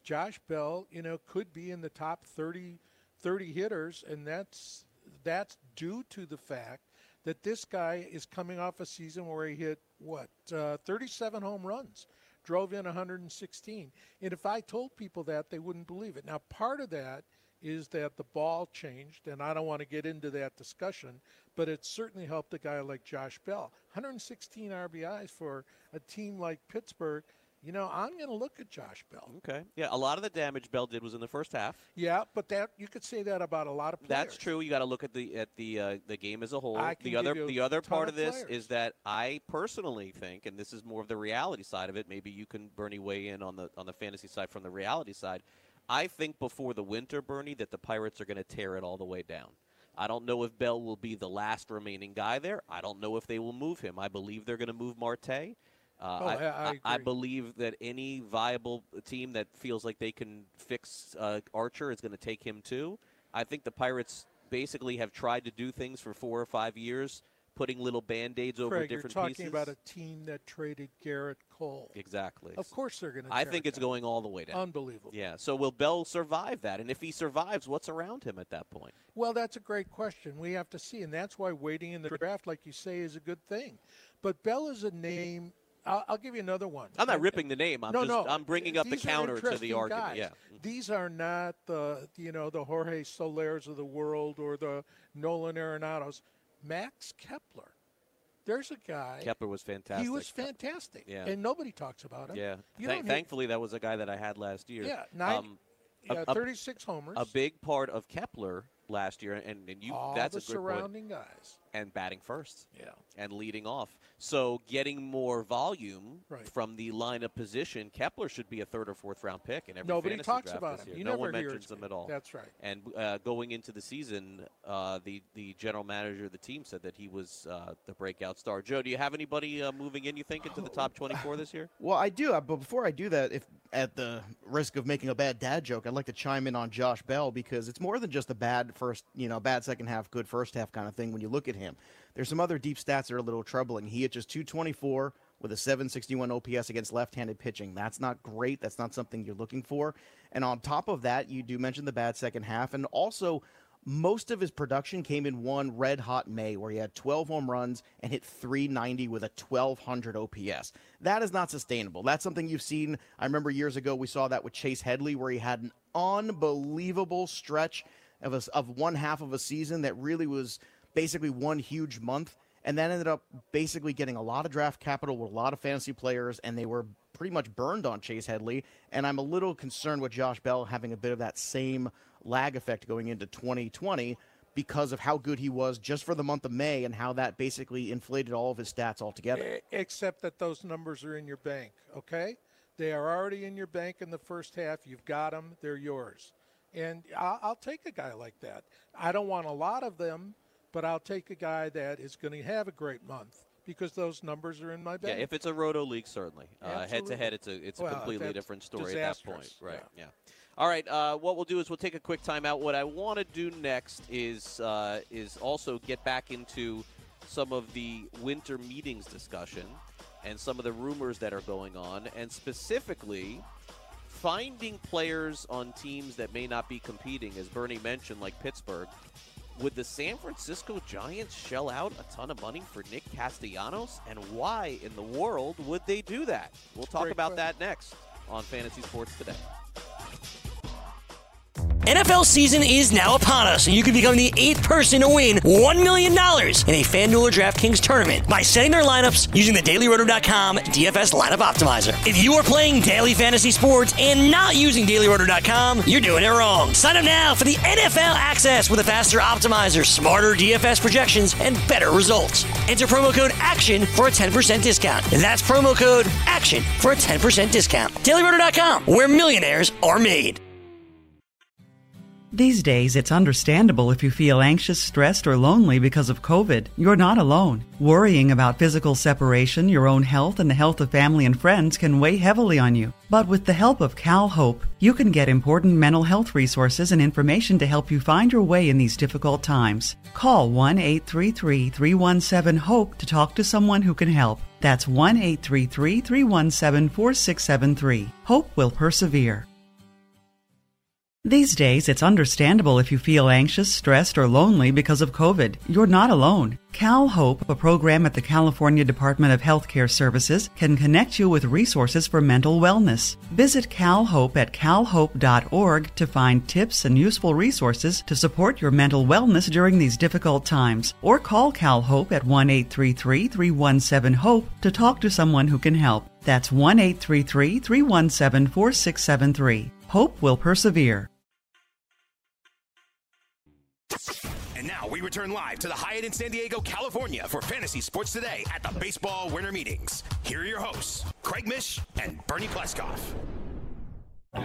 Josh Bell, you know, could be in the top thirty, thirty hitters, and that's that's due to the fact that this guy is coming off a season where he hit, what, uh, thirty-seven home runs, drove in one hundred sixteen. And if I told people that, they wouldn't believe it. Now, part of that is that the ball changed, and I don't want to get into that discussion, but it certainly helped a guy like Josh Bell. one hundred sixteen R B Is for a team like Pittsburgh. You know, I'm going to look at Josh Bell. Okay. Yeah, a lot of the damage Bell did was in the first half. Yeah, but that you could say that about a lot of players. That's true. You got to look at the at the uh, the game as a whole. I can the other give you the a other ton part of of this players. is that I personally think, and this is more of the reality side of it. Maybe you can, Bernie, weigh in on the on the fantasy side from the reality side. I think before the winter, Bernie, that the Pirates are going to tear it all the way down. I don't know if Bell will be the last remaining guy there. I don't know if they will move him. I believe they're going to move Marte. Uh, oh, I, I, I, I believe that any viable team that feels like they can fix uh, Archer is going to take him too. I think the Pirates basically have tried to do things for four or five years, putting little Band-Aids over Craig, different you're talking pieces. about a team that traded Garrett Cole. Exactly. Of course they're going to I think it's down. going all the way down. Unbelievable. Yeah. So will Bell survive that? And if he survives, what's around him at that point? Well, that's a great question. We have to see, and that's why waiting in the draft, like you say, is a good thing. But Bell is a name. I'll, I'll give you another one. I'm not ripping the name. I'm no, just no. I'm bringing up the These are counter to the interesting argument. guys. Yeah. These are not the you know the Jorge Solers of the world or the Nolan Arenados. Max Kepler. There's a guy. Kepler was fantastic. He was fantastic. Yeah. And nobody talks about him. Yeah. You Th- don't thankfully, that was a guy that I had last year. Yeah. Nine, um, yeah a, thirty-six homers. A big part of Kepler last year, and, and you All that's the a good surrounding point. guys. And batting first. Yeah. And leading off. So getting more volume right. from the lineup position, Kepler should be a third or fourth round pick in every Nobody fantasy talks draft about this him. year. You no never one hear mentions his him at all. That's right. And uh, going into the season, uh, the, the general manager of the team said that he was uh, the breakout star. Joe, do you have anybody uh, moving in, you think, into the top twenty-four this year? Well, I do, but before I do that, if at the risk of making a bad dad joke, I'd like to chime in on Josh Bell because it's more than just a bad first, you know, bad second half, good first half kind of thing when you look at him. There's some other deep stats that are a little troubling. He hit just two twenty-four with a seven sixty-one O P S against left-handed pitching. That's not great. That's not something you're looking for. And on top of that, you do mention the bad second half. And also, most of his production came in one red-hot May where he had twelve home runs and hit three ninety with a twelve hundred O P S. That is not sustainable. That's something you've seen. I remember years ago we saw that with Chase Headley where he had an unbelievable stretch of, a, of one half of a season that really was basically one huge month, and then ended up basically getting a lot of draft capital with a lot of fantasy players, and they were pretty much burned on Chase Headley. And I'm a little concerned with Josh Bell having a bit of that same lag effect going into twenty twenty because of how good he was just for the month of May and how that basically inflated all of his stats altogether. Except that those numbers are in your bank, okay? They are already in your bank in the first half. You've got them. They're yours. And I'll, I'll take a guy like that. I don't want a lot of them, but I'll take a guy that is going to have a great month because those numbers are in my bank. Yeah, if it's a roto league, certainly. Uh, head to head, it's a it's a well, completely different story disastrous. at that point. Right. Yeah. yeah. All right. Uh, what we'll do is we'll take a quick timeout. What I want to do next is uh, is also get back into some of the winter meetings discussion and some of the rumors that are going on, and specifically finding players on teams that may not be competing, as Bernie mentioned, like Pittsburgh. Would the San Francisco Giants shell out a ton of money for Nick Castellanos? And why in the world would they do that? We'll talk Great about question. that next on Fantasy Sports Today. N F L season is now upon us, and you can become the eighth person to win one million dollars in a FanDuel or DraftKings tournament by setting their lineups using the Daily Roto dot com D F S Lineup Optimizer. If you are playing daily fantasy sports and not using Daily Roto dot com, you're doing it wrong. Sign up now for the N F L access with a faster optimizer, smarter D F S projections, and better results. Enter promo code ACTION for a ten percent discount. That's promo code ACTION for a ten percent discount. Daily Roto dot com, where millionaires are made. These days, it's understandable if you feel anxious, stressed, or lonely because of COVID. You're not alone. Worrying about physical separation, your own health, and the health of family and friends can weigh heavily on you. But with the help of Cal Hope, you can get important mental health resources and information to help you find your way in these difficult times. Call one eight three three, three one seven, HOPE to talk to someone who can help. That's one eight three three, three one seven, four six seven three. Hope will persevere. These days, it's understandable if you feel anxious, stressed, or lonely because of COVID. You're not alone. CalHope, a program at the California Department of Healthcare Services, can connect you with resources for mental wellness. Visit CalHope at cal hope dot org to find tips and useful resources to support your mental wellness during these difficult times. Or call CalHope at one eight three three, three one seven, HOPE to talk to someone who can help. That's one eight three three, three one seven, four six seven three. Hope will persevere. And now we return live to the Hyatt in San Diego, California for Fantasy Sports Today at the Baseball Winter Meetings. Here are your hosts, Craig Mish and Bernie Pleskoff. And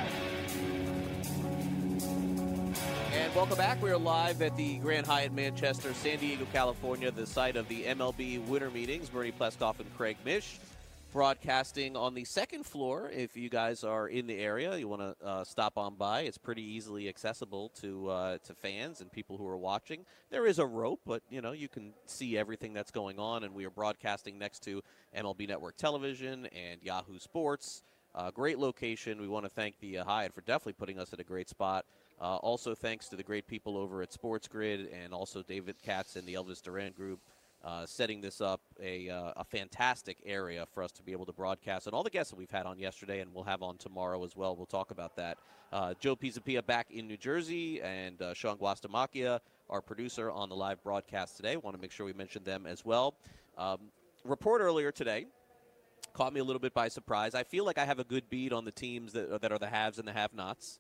welcome back. We are live at the Grand Hyatt Manchester, San Diego, California, the site of the M L B Winter Meetings. Bernie Pleskoff and Craig Mish broadcasting on the second floor. If you guys are in the area, you want to uh, stop on by. It's pretty easily accessible to uh, to fans and people who are watching. There is a rope, but you know you can see everything that's going on. And we are broadcasting next to M L B Network Television and Yahoo Sports. Uh, great location. We want to thank the uh, Hyatt for definitely putting us at a great spot. Uh, also, thanks to the great people over at Sports Grid and also David Katz and the Elvis Duran Group. Uh, setting this up a, uh, a fantastic area for us to be able to broadcast. And all the guests that we've had on yesterday and we'll have on tomorrow as well, we'll talk about that. Uh, Joe Pisapia back in New Jersey and uh, Sean Guastamacchia, our producer on the live broadcast today. Want to make sure we mention them as well. Um, report earlier today caught me a little bit by surprise. I feel like I have a good beat on the teams that, that are the haves and the have-nots.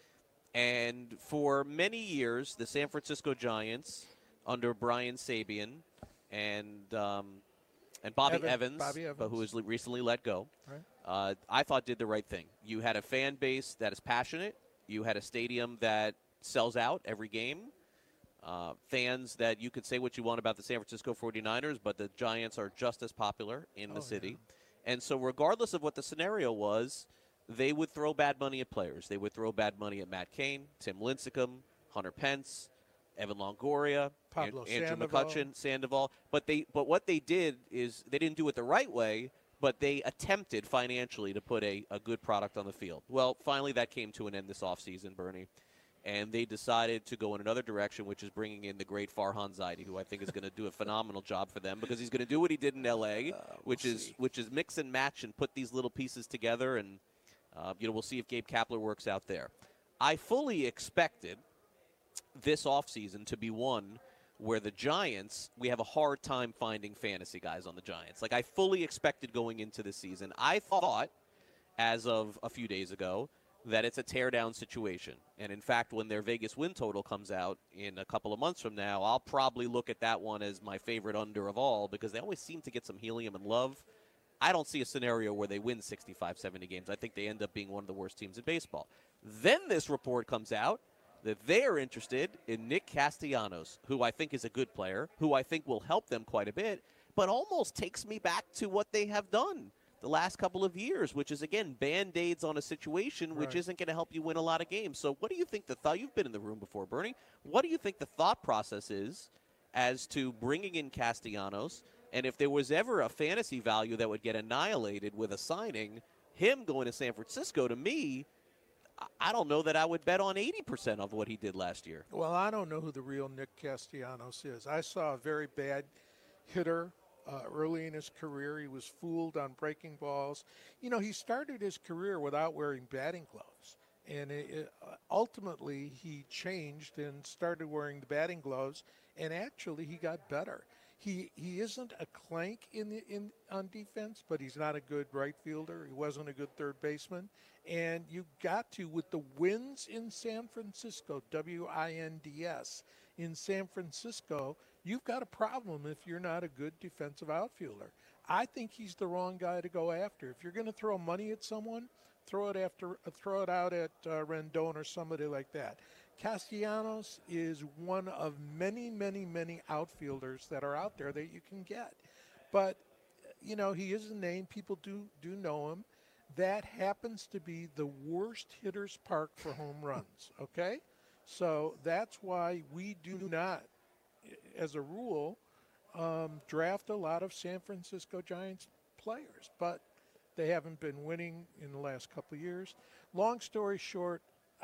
And for many years, the San Francisco Giants under Brian Sabian and um, and Bobby Evan, Evans, Bobby Evans. But who was recently let go, Right. uh, I thought did the right thing. You had a fan base that is passionate. You had a stadium that sells out every game. Uh, fans that you could say what you want about the San Francisco forty-niners, but the Giants are just as popular in the oh, city. Yeah. And so regardless of what the scenario was, they would throw bad money at players. They would throw bad money at Matt Cain, Tim Lincecum, Hunter Pence, Evan Longoria, Pablo An- Andrew Sandoval. McCutcheon, Sandoval. But they, but what they did is they didn't do it the right way, but they attempted financially to put a, a good product on the field. Well, finally that came to an end this offseason, Bernie. And they decided to go in another direction, which is bringing in the great Farhan Zaidi, who I think is going to do a phenomenal job for them because he's going to do what he did in L A, uh, we'll which see. is which is mix and match and put these little pieces together. And uh, you know, we'll see if Gabe Kapler works out there. I fully expected this offseason to be one where the Giants, we have a hard time finding fantasy guys on the Giants. Like I fully expected going into the season. I thought, as of a few days ago, that it's a tear-down situation. And, in fact, when their Vegas win total comes out in a couple of months from now, I'll probably look at that one as my favorite under of all because they always seem to get some helium and love. I don't see a scenario where they win sixty-five, seventy games. I think they end up being one of the worst teams in baseball. Then this report comes out that they are interested in Nick Castellanos, who I think is a good player, who I think will help them quite a bit, but almost takes me back to what they have done the last couple of years, which is, again, Band-Aids on a situation which Right. isn't going to help you win a lot of games. So what do you think the thought – you've been in the room before, Bernie. What do you think the thought process is as to bringing in Castellanos? And if there was ever a fantasy value that would get annihilated with a signing, him going to San Francisco, to me, I don't know that I would bet on eighty percent of what he did last year. Well, I don't know who the real Nick Castellanos is. I saw a very bad hitter uh, early in his career. He was fooled on breaking balls. You know, he started his career without wearing batting gloves. And it, it, ultimately, he changed and started wearing the batting gloves, and actually he got better. He he isn't a clank in the, in on defense, but he's not a good right fielder. He wasn't a good third baseman. And you got to, with the wins in San Francisco, W I N D S, in San Francisco, you've got a problem if you're not a good defensive outfielder. I think he's the wrong guy to go after. If you're going to throw money at someone, throw it after, uh, throw it out at uh, Rendon or somebody like that. Castellanos is one of many, many, many outfielders that are out there that you can get. But, you know, he is a name. People do, do know him. That happens to be the worst hitter's park for home runs, okay? So that's why we do not, as a rule, um, draft a lot of San Francisco Giants players. But they haven't been winning in the last couple of years. Long story short,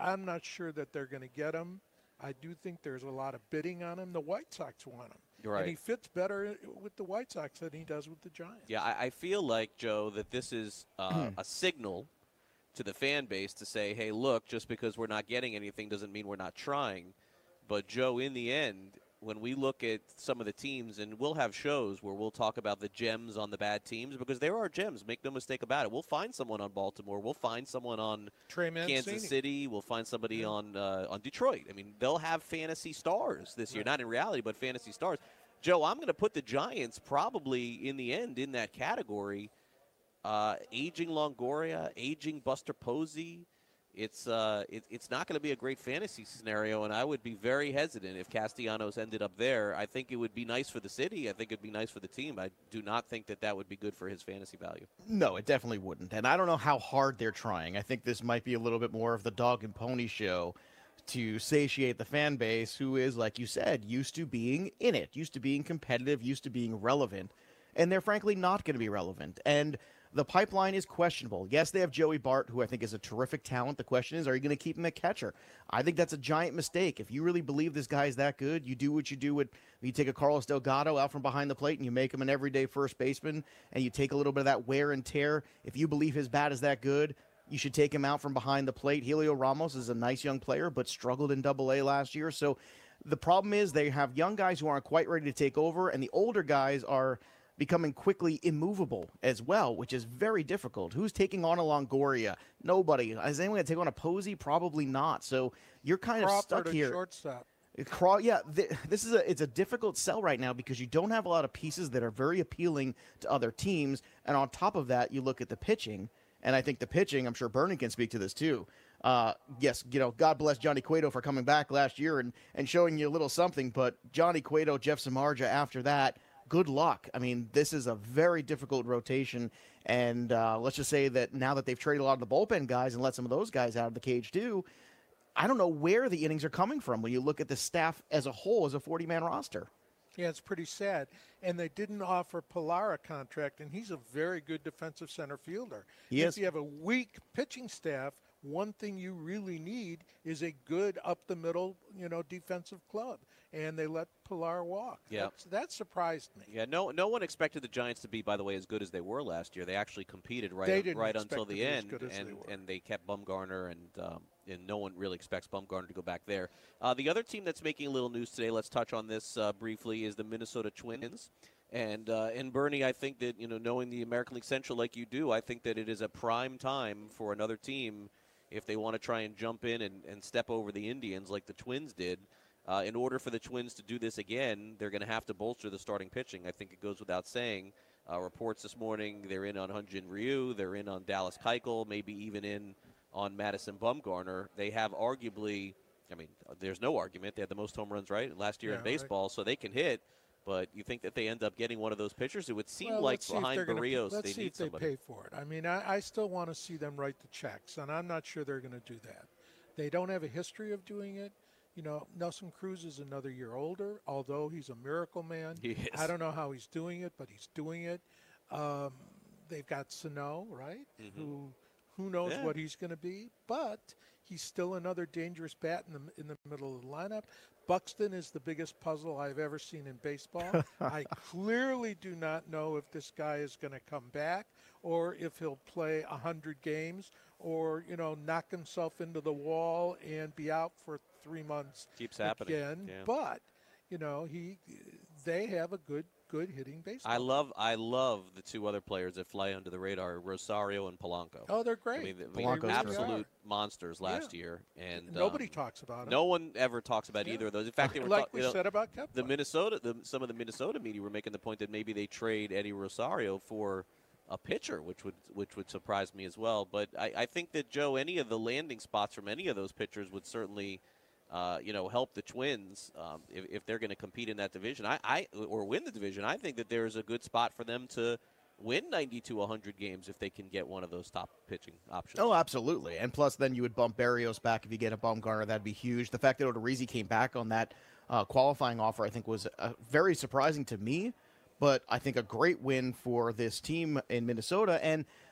I'm not sure that they're going to get him. I do think there's a lot of bidding on him. The White Sox want him. You're right. And he fits better with the White Sox than he does with the Giants. Yeah, I, I feel like, Joe, that this is uh, a signal to the fan base to say, hey, look, just because we're not getting anything doesn't mean we're not trying. But, Joe, in the end, when we look at some of the teams, and we'll have shows where we'll talk about the gems on the bad teams, because there are gems, make no mistake about it. We'll find someone on Baltimore. We'll find someone on Trey Kansas Mancini. City. We'll find somebody Yeah. on uh, on Detroit. I mean, they'll have fantasy stars this year. Right. Not in reality, but fantasy stars. Joe, I'm going to put the Giants probably in the end in that category. Uh, aging Longoria, aging Buster Posey. It's uh, it, it's not going to be a great fantasy scenario, and I would be very hesitant if Castellanos ended up there. I think it would be nice for the city. I think it would be nice for the team. I do not think that that would be good for his fantasy value. No, it definitely wouldn't. And I don't know how hard they're trying. I think this might be a little bit more of the dog and pony show to satiate the fan base who is, like you said, used to being in it, used to being competitive, used to being relevant. And they're frankly not going to be relevant. And the pipeline is questionable. Yes, they have Joey Bart, who I think is a terrific talent. The question is, are you going to keep him at catcher? I think that's a giant mistake. If you really believe this guy is that good, you do what you do with, you take a Carlos Delgado out from behind the plate and you make him an everyday first baseman, and you take a little bit of that wear and tear. If you believe his bat is that good, you should take him out from behind the plate. Helio Ramos is a nice young player, but struggled in Double A last year. So the problem is they have young guys who aren't quite ready to take over, and the older guys are becoming quickly immovable as well, which is very difficult. Who's taking on a Longoria? Nobody. Is anyone going to take on a Posey? Probably not. So you're kind of Crawford stuck at here. Shortstop. Craw- yeah, th- this is a it's a difficult sell right now because you don't have a lot of pieces that are very appealing to other teams. And on top of that, you look at the pitching, and I think the pitching, I'm sure Bernie can speak to this too. Uh, yes, you know, God bless Johnny Cueto for coming back last year and, and showing you a little something, but Johnny Cueto, Jeff Samardzija after that, good luck. I mean, this is a very difficult rotation, and uh, let's just say that now that they've traded a lot of the bullpen guys and let some of those guys out of the cage too, I don't know where the innings are coming from when you look at the staff as a whole as a forty-man roster. Yeah, it's pretty sad. And they didn't offer Pilar a contract, and he's a very good defensive center fielder. He if is. you have a weak pitching staff, one thing you really need is a good up-the-middle, you know, defensive club. And they let Pilar walk. Yeah. That's, that surprised me. Yeah, no, no one expected the Giants to be, by the way, as good as they were last year. They actually competed right, They didn't right expect until to the be as end, good as and they were. and they kept Bumgarner, and um, and no one really expects Bumgarner to go back there. Uh, the other team that's making a little news today, let's touch on this uh, briefly, is the Minnesota Twins. And uh, and Bernie, I think that, you know, knowing the American League Central like you do, I think that it is a prime time for another team, if they want to try and jump in and, and step over the Indians like the Twins did. Uh, in order for the Twins to do this again, they're going to have to bolster the starting pitching. I think it goes without saying. Uh, reports this morning, they're in on Hyun-Jin Ryu, they're in on Dallas Keuchel, maybe even in on Madison Bumgarner. They have arguably, I mean, there's no argument. They had the most home runs, right, last year Yeah, in baseball, right. so they can hit. But you think that they end up getting one of those pitchers? It would seem Well, like let's see if behind they're gonna- Barrios, let's they see need if they somebody. pay for it. I mean, I, I still want to see them write the checks, and I'm not sure they're going to do that. They don't have a history of doing it. You know, Nelson Cruz is another year older, although he's a miracle man. He is. I don't know how he's doing it, but he's doing it. Um, they've got Sano, right? Mhm. Who who knows Yeah. what he's going to be, but he's still another dangerous bat in the in the middle of the lineup. Buxton is the biggest puzzle I've ever seen in baseball. I clearly do not know if this guy is going to come back or if he'll play one hundred games or, you know, knock himself into the wall and be out for three months Keeps happening. again. Yeah. But, you know, he they have a good good hitting baseball. I love I love the two other players that fly under the radar, Rosario and Polanco. Oh, they're great. I mean, They I mean, really absolute are. monsters last Yeah. year, and Nobody um, talks about it. No one ever talks about Yeah. either of those. In fact, they were like talk- we you know, said about Kepler. the Minnesota. The, some of the Minnesota media were making the point that maybe they trade Eddie Rosario for a pitcher, which would which would surprise me as well. But I, I think that, Joe, any of the landing spots from any of those pitchers would certainly, uh, you know, help the Twins um, if, if they're going to compete in that division. I, I or win the division. I think that there's a good spot for them to win ninety to one hundred games if they can get one of those top pitching options. Oh, absolutely. And plus, then you would bump Barrios back if you get a Bumgarner. That'd be huge. The fact that Odorizzi came back on that uh, qualifying offer, I think, was uh, very surprising to me. But I think a great win for this team in Minnesota. And,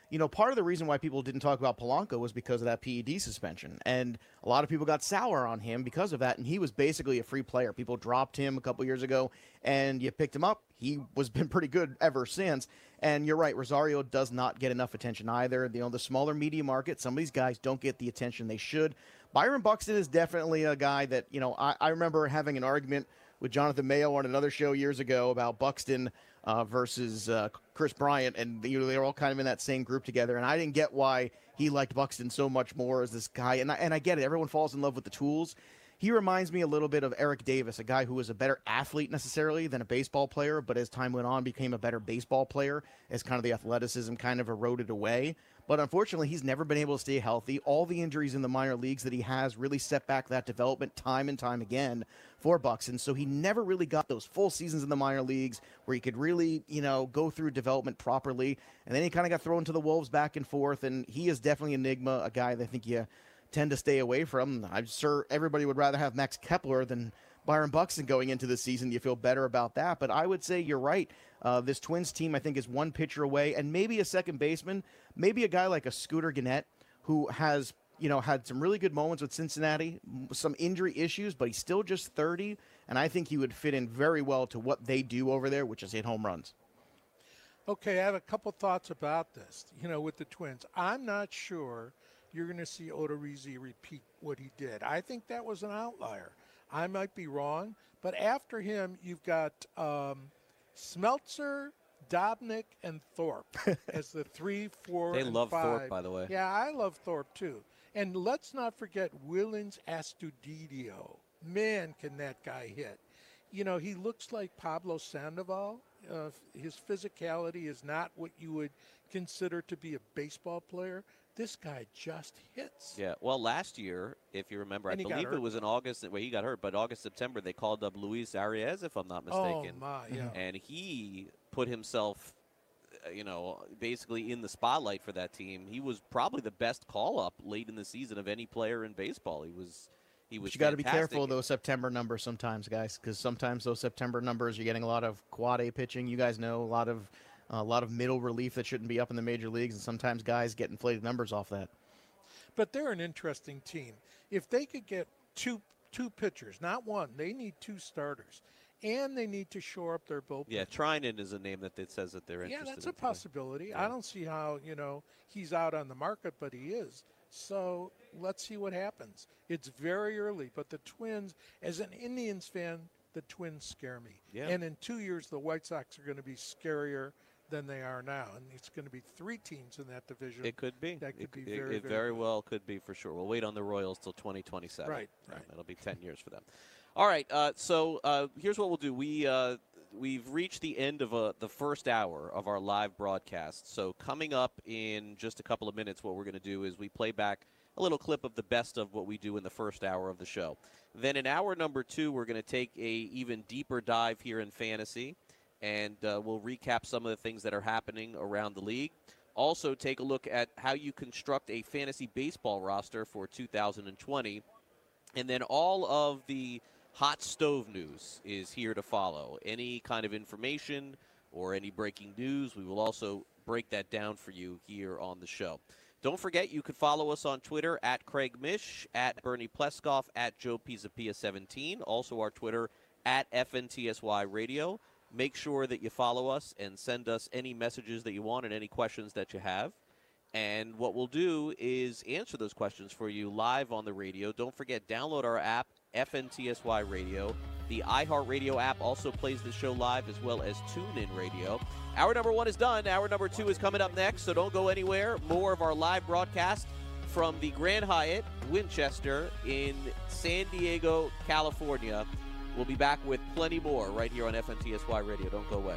you know, part of the reason why people didn't talk about Polanco was because of that P E D suspension. And a lot of people got sour on him because of that. And he was basically a free player. People dropped him a couple years ago, and you picked him up. He was been pretty good ever since. And you're right, Rosario does not get enough attention either. You know, the smaller media market, some of these guys don't get the attention they should. Byron Buxton is definitely a guy that, you know, I, I remember having an argument with Jonathan Mayo on another show years ago about Buxton uh, versus uh, Chris Bryant, and you know, they were all kind of in that same group together, and I didn't get why he liked Buxton so much more as this guy, and I, and I get it. Everyone falls in love with the tools. He reminds me a little bit of Eric Davis, a guy who was a better athlete necessarily than a baseball player, but as time went on became a better baseball player as kind of the athleticism kind of eroded away. But unfortunately, he's never been able to stay healthy. All the injuries in the minor leagues that he has really set back that development time and time again for Buxton. So he never really got those full seasons in the minor leagues where he could really, you know, go through development properly. And then he kind of got thrown to the Wolves back and forth. And he is definitely an enigma, a guy that I think you tend to stay away from. I'm sure everybody would rather have Max Kepler than Byron Buxton going into the season. You feel better about that. But I would say you're right. Uh, this Twins team, I think, is one pitcher away, and maybe a second baseman, maybe a guy like a Scooter Gennett, who has, you know, had some really good moments with Cincinnati, some injury issues, but he's still just thirty, and I think he would fit in very well to what they do over there, which is hit home runs. Okay, I have a couple thoughts about this, you know, with the Twins. I'm not sure you're going to see Odorizzi repeat what he did. I think that was an outlier. I might be wrong, but after him, you've got um, Smeltzer, Dobnik, and Thorpe as the three, four, they and love five. Thorpe, by the way. Yeah, I love Thorpe, too. And let's not forget Willens Astudillo. Man, can that guy hit. You know, he looks like Pablo Sandoval. Uh, his physicality is not what you would consider to be a baseball player. This guy just hits. Yeah, well, last year, if you remember, And I he got believe hurt. it was in August where he got hurt, but August, September, they called up Luis Arias, if I'm not mistaken. Oh, my, yeah. And he put himself, uh, you know, basically in the spotlight for that team. He was probably the best call-up late in the season of any player in baseball. He was he was But you got to be fantastic. careful of those September numbers sometimes, guys, because sometimes those September numbers, you're getting a lot of quad A pitching. You guys know a lot of a lot of middle relief that shouldn't be up in the major leagues, and sometimes guys get inflated numbers off that. But they're an interesting team. If they could get two two pitchers, not one, they need two starters, and they need to shore up their bullpen. Yeah, Trinan is a name that it says that they're Yeah, interested that's in a today. possibility. Yeah. I don't see how, you know, he's out on the market, but he is. So let's see what happens. It's very early, but the Twins, as an Indians fan, the Twins scare me. Yeah. And in two years, the White Sox are going to be scarier than they are now, and it's going to be three teams in that division. It could be. That could it, be it- very, it very, very good. well could be for sure. We'll wait on the Royals till twenty twenty-seven. Right, right. It'll be ten years for them. All right. Uh, so uh, here's what we'll do. We uh, we've reached the end of uh, the first hour of our live broadcast. So coming up in just a couple of minutes, what we're going to do is we play back a little clip of the best of what we do in the first hour of the show. Then in hour number two, we're going to take a even deeper dive here in fantasy. And uh, we'll recap some of the things that are happening around the league. Also, take a look at how you construct a fantasy baseball roster for two thousand twenty. And then all of the hot stove news is here to follow. Any kind of information or any breaking news, we will also break that down for you here on the show. Don't forget, you can follow us on Twitter at Craig Mish, at Bernie Pleskoff, at Joe Pisapia seventeen. Also our Twitter at F N T S Y Radio. Make sure that you follow us and send us any messages that you want and any questions that you have. And what we'll do is answer those questions for you live on the radio. Don't forget, download our app, F N T S Y Radio. The iHeartRadio app also plays the show live, as well as TuneIn Radio. Hour number one is done. Hour number two is coming up next, so don't go anywhere. More of our live broadcast from the Grand Hyatt Winchester in San Diego, California. We'll be back with plenty more right here on F N T S Y Radio. Don't go away.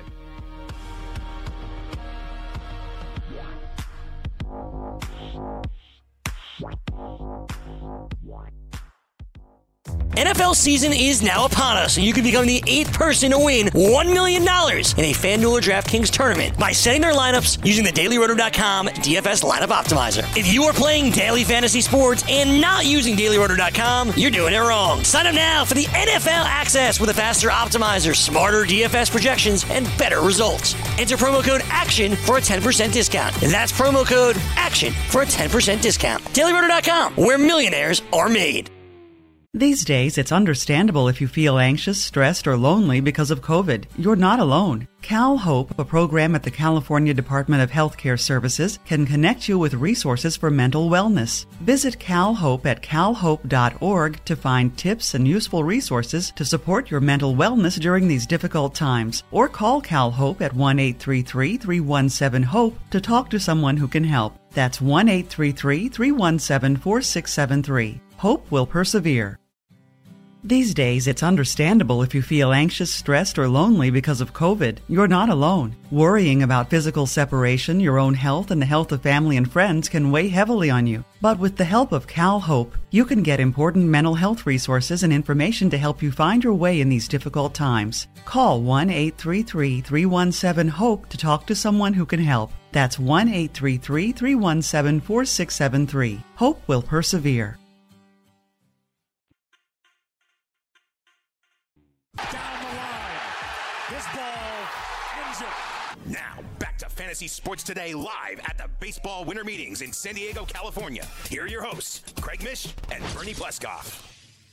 N F L season is now upon us, and you can become the eighth person to win one million dollars in a FanDuel or DraftKings tournament by setting their lineups using the Daily Roto dot com D F S Lineup Optimizer. If you are playing daily fantasy sports and not using Daily Roto dot com, you're doing it wrong. Sign up now for the N F L access with a faster optimizer, smarter D F S projections, and better results. Enter promo code ACTION for a ten percent discount. That's promo code ACTION for a ten percent discount. Daily Roto dot com, where millionaires are made. These days, it's understandable if you feel anxious, stressed, or lonely because of COVID. You're not alone. CalHope, a program at the California Department of Healthcare Services, can connect you with resources for mental wellness. Visit CalHope at cal hope dot org to find tips and useful resources to support your mental wellness during these difficult times. Or call CalHope at one eight three three, three one seven, HOPE to talk to someone who can help. That's one eight three three, three one seven, four six seven three. Hope will persevere. These days, it's understandable if you feel anxious, stressed, or lonely because of COVID. You're not alone. Worrying about physical separation, your own health, and the health of family and friends can weigh heavily on you. But with the help of CalHope, you can get important mental health resources and information to help you find your way in these difficult times. Call one eight three three, three one seven, HOPE to talk to someone who can help. That's one eight three three, three one seven, four six seven three. Hope will persevere. Now, back to Fantasy Sports Today live at the Baseball Winter Meetings in San Diego, California. Here are your hosts, Craig Mish and Bernie Pleskoff.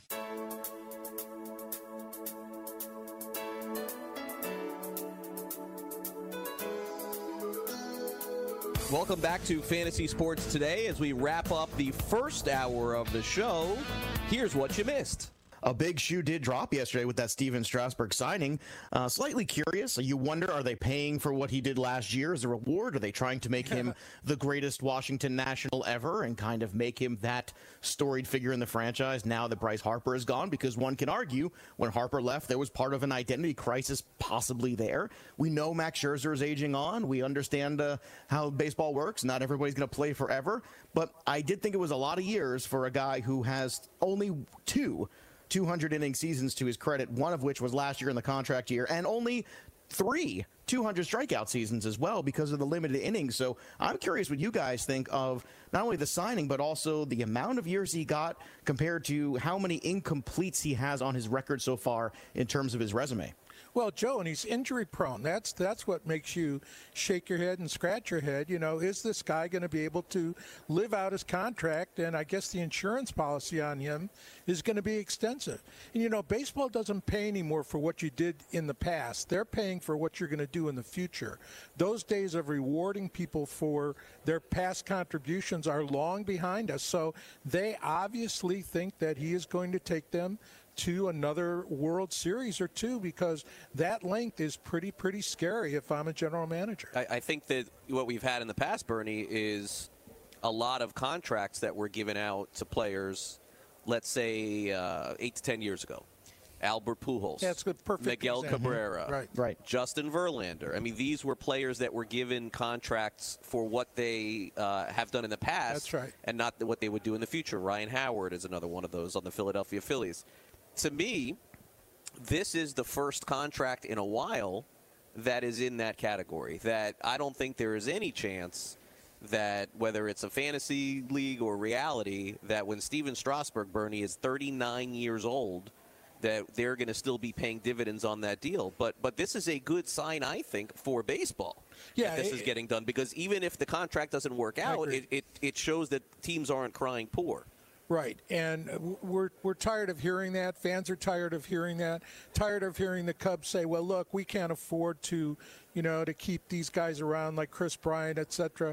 Welcome back to Fantasy Sports Today. As we wrap up the first hour of the show, here's what you missed. A big shoe did drop yesterday with that Steven Strasburg signing. Uh, slightly curious. You wonder, are they paying for what he did last year as a reward? Are they trying to make him the greatest Washington National ever and kind of make him that storied figure in the franchise now that Bryce Harper is gone? Because one can argue when Harper left, there was part of an identity crisis possibly there. We know Max Scherzer is aging on. We understand uh, how baseball works. Not everybody's going to play forever. But I did think it was a lot of years for a guy who has only two two hundred inning seasons to his credit, one of which was last year in the contract year, and only three two hundred strikeout seasons as well because of the limited innings. So I'm curious what you guys think of not only the signing, but also the amount of years he got compared to how many incompletes he has on his record so far in terms of his resume. Well, Joe, and he's injury prone. That's that's what makes you shake your head and scratch your head. You know, is this guy going to be able to live out his contract? And I guess the insurance policy on him is going to be extensive. And, you know, baseball doesn't pay anymore for what you did in the past. They're paying for what you're going to do in the future. Those days of rewarding people for their past contributions are long behind us. So they obviously think that he is going to take them to another World Series or two, because that length is pretty, pretty scary if I'm a general manager. I, I think that what we've had in the past, Bernie, is a lot of contracts that were given out to players, let's say uh, eight to ten years ago. Albert Pujols, yeah, it's a perfect Miguel example. Cabrera, right. Right. Justin Verlander. I mean, these were players that were given contracts for what they uh, have done in the past. That's right. And not what they would do in the future. Ryan Howard is another one of those on the Philadelphia Phillies. To me, this is the first contract in a while that is in that category, that I don't think there is any chance that, whether it's a fantasy league or reality, that when Steven Strasburg, Bernie, is thirty-nine years old, that they're going to still be paying dividends on that deal. But but this is a good sign, I think, for baseball. Yeah, that this it, is getting done, because even if the contract doesn't work out, it, it, it shows that teams aren't crying poor. Right, and we're we're tired of hearing that. Fans are tired of hearing that. Tired of hearing the Cubs say, "Well, look, we can't afford to, you know, to keep these guys around like Chris Bryant, et cetera"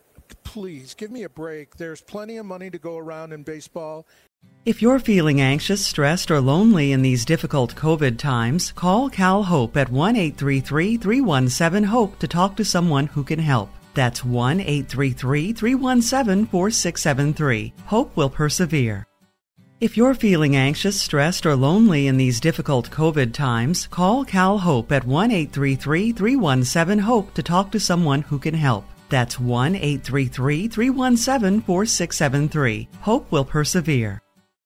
Please give me a break. There's plenty of money to go around in baseball. If you're feeling anxious, stressed, or lonely in these difficult COVID times, call CalHope at one eight three three, three one seven, HOPE to talk to someone who can help. That's one eight three three, three one seven, four six seven three. Hope will persevere. If you're feeling anxious, stressed, or lonely in these difficult COVID times, call CalHope at one eight three three, three one seven, HOPE to talk to someone who can help. That's one eight three three, three one seven, four six seven three. Hope will persevere.